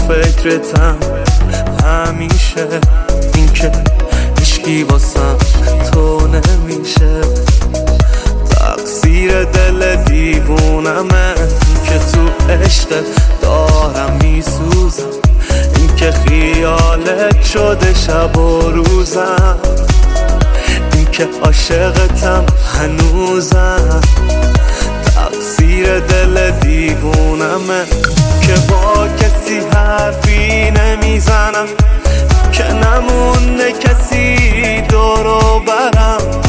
فکرتم همیشه، این که هیچکی واسم تو نمیشه. تقصیر دل دیوونمه، این که تو عشقت دارم میسوزم، این که خیالت شده شب و روزم، این که عاشقتم هنوزم. تقصیر دل دیوونمه که با کسی حرفی نمیزنم، که نمونه کسی دورو برم.